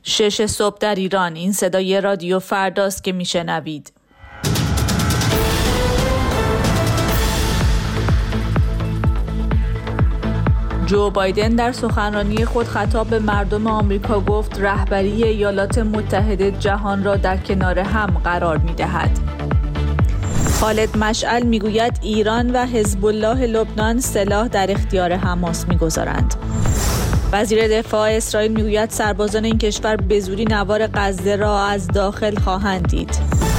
6 صبح در ایران. این صدای رادیو فرداست که میشنوید. جو بایدن در سخنرانی خود خطاب به مردم آمریکا گفت رهبری ایالات متحده جهان را در کنار هم قرار می‌دهد. خالد مشعل میگوید ایران و حزب الله لبنان سلاح در اختیار حماس می‌گذارند. وزیر دفاع اسرائیل میگوید سربازان این کشور به زودی نوار غزه را از داخل خواهند دید.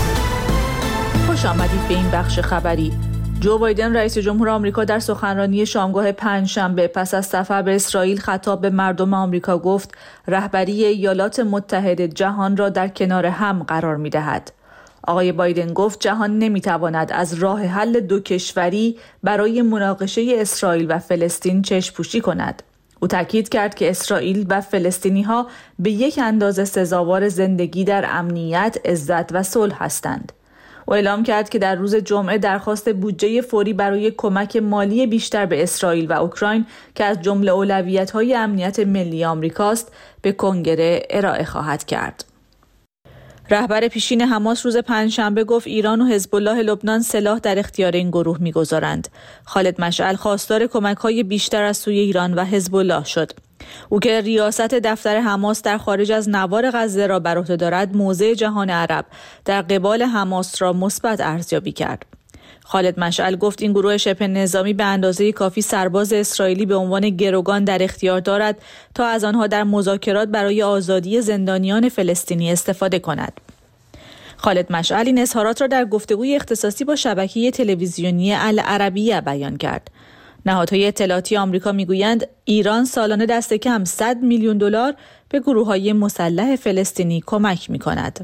خوش آمدید به این بخش خبری. جو بایدن رئیس جمهور آمریکا در سخنرانی شامگاه پنجشنبه پس از سفر به اسرائیل خطاب به مردم آمریکا گفت رهبری ایالات متحده جهان را در کنار هم قرار می‌دهد. آقای بایدن گفت جهان نمی‌تواند از راه حل دو کشوری برای مناقشه اسرائیل و فلسطین چشم‌پوشی کند. او تاکید کرد که اسرائیل و فلسطینی‌ها به یک اندازه سزاوار زندگی در امنیت، عزت و صلح هستند. او اعلام کرد که در روز جمعه درخواست بودجه فوری برای کمک مالی بیشتر به اسرائیل و اوکراین که از جمله اولویت‌های امنیت ملی آمریکاست به کنگره ارائه خواهد کرد. رهبر پیشین حماس روز پنجشنبه گفت ایران و حزب الله لبنان سلاح در اختیار این گروه می‌گذارند. خالد مشعل خواستار کمک‌های بیشتر از سوی ایران و حزب الله شد. او که ریاست دفتر حماس در خارج از نوار غزه را بر عهده دارد، موضع جهان عرب در قبال حماس را مثبت ارزیابی کرد. خالد مشعل گفت این گروه شبه نظامی به اندازه کافی سرباز اسرائیلی به عنوان گروگان در اختیار دارد تا از آنها در مذاکرات برای آزادی زندانیان فلسطینی استفاده کند. خالد مشعل این اظهارات را در گفتگوی اختصاصی با شبکه تلویزیونی العربیه بیان کرد. نهادهای اطلاعاتی آمریکا میگویند ایران سالانه دست کم 100 میلیون دلار به گروه‌های مسلح فلسطینی کمک می‌کند.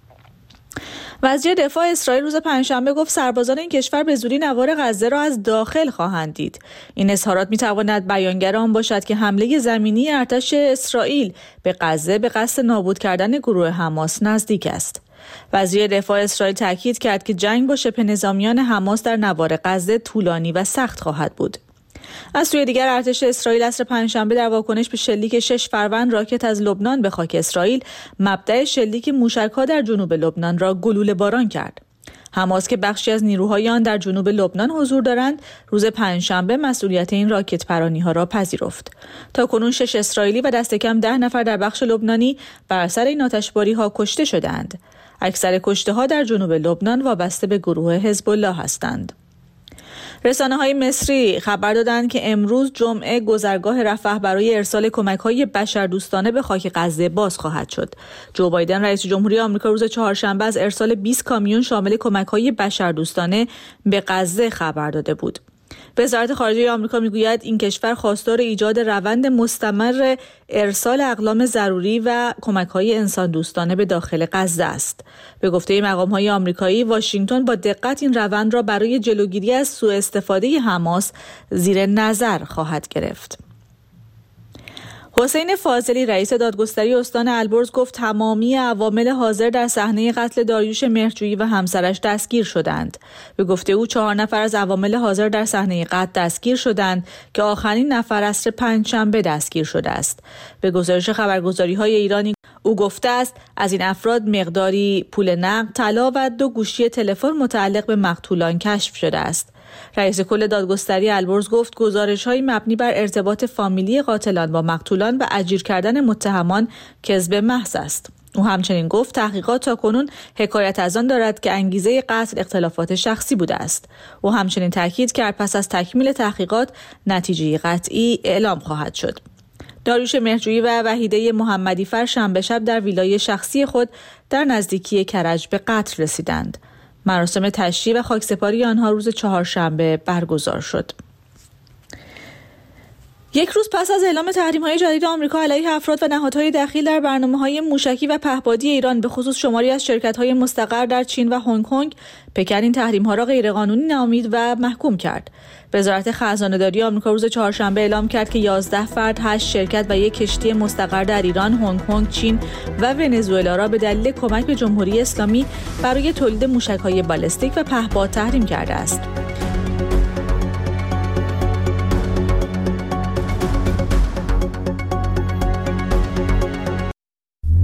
وزیر دفاع اسرائیل روز پنجشنبه گفت سربازان این کشور به زودی نوار غزه را از داخل خواهند دید. این اظهارات می‌تواند بیانگر آن باشد که حمله زمینی ارتش اسرائیل به غزه به قصد نابود کردن گروه حماس نزدیک است. وزیر دفاع اسرائیل تاکید کرد که جنگ با شبه نظامیان حماس در نوار غزه طولانی و سخت خواهد بود. از سوی دیگر ارتش اسرائیل عصر پنجشنبه در واکنش به شلیک 6 فروند راکت از لبنان به خاک اسرائیل مبدأ شلیک موشک‌ها در جنوب لبنان را گلوله باران کرد. حماس که بخشی از نیروهای آن در جنوب لبنان حضور دارند، روز پنجشنبه مسئولیت این راکت پرانی‌ها را پذیرفت. تاکنون 6 اسرائیلی و دست کم 10 نفر در بخش لبنانی بر اثر این آتشباری‌ها کشته شدند. اکثر کشته‌ها در جنوب لبنان وابسته به گروه حزب الله هستند. رسانه‌های مصری خبر دادند که امروز جمعه گذرگاه رفح برای ارسال کمک‌های بشردوستانه به خاک غزه باز خواهد شد. جو بایدن رئیس جمهوری آمریکا روز چهارشنبه از ارسال 20 کامیون شامل کمک‌های بشردوستانه به غزه خبر داده بود. وزارت خارجه آمریکا میگوید این کشور خواستار ایجاد روند مستمر ارسال اقلام ضروری و کمک‌های انسان دوستانه به داخل غزه است. به گفته مقام‌های آمریکایی، واشنگتن با دقت این روند را برای جلوگیری از سوء استفاده حماس زیر نظر خواهد گرفت. حسین فاضلی رئیس دادگستری استان البرز گفت تمامی عوامل حاضر در صحنه قتل داریوش مهرجویی و همسرش دستگیر شدند. به گفته او 4 نفر از عوامل حاضر در صحنه قتل دستگیر شدند که آخرین نفر عصر پنجشنبه دستگیر شده است. به گزارش خبرگزاری‌های ایرانی او گفته است از این افراد مقداری پول نقد، طلا و 2 گوشی تلفن متعلق به مقتولان کشف شده است. رئیس کل دادگستری البرز گفت گزارش‌های مبنی بر ارتباط فامیلی قاتلان با مقتولان و اجیر کردن متهمان کذب محض است. او همچنین گفت تحقیقات تاکنون حکایت از آن دارد که انگیزه قتل اختلافات شخصی بوده است. او همچنین تاکید کرد پس از تکمیل تحقیقات نتیجه قطعی اعلام خواهد شد. داریوش مهرجویی و وحیده محمدیفر شنبه شب در ویلای شخصی خود در نزدیکی کرج به قتل رسیدند. مراسم تشییع و خاکسپاری آنها روز چهارشنبه برگزار شد. یک روز پس از اعلام تحریم‌های جدید آمریکا علیه افراد و نهادهای دخیل در برنامه‌های موشکی و پهپادی ایران به خصوص شماری از شرکت‌های مستقر در چین و هنگ کنگ، پکن این تحریم‌ها را غیرقانونی نامید و محکوم کرد. وزارت خزانه‌داری آمریکا روز چهارشنبه اعلام کرد که 11 فرد، 8 شرکت و یک کشتی مستقر در ایران، هنگ کنگ، چین و ونزوئلا را به دلیل کمک به جمهوری اسلامی برای تولید موشک‌های بالستیک و پهپاد تحریم کرده است.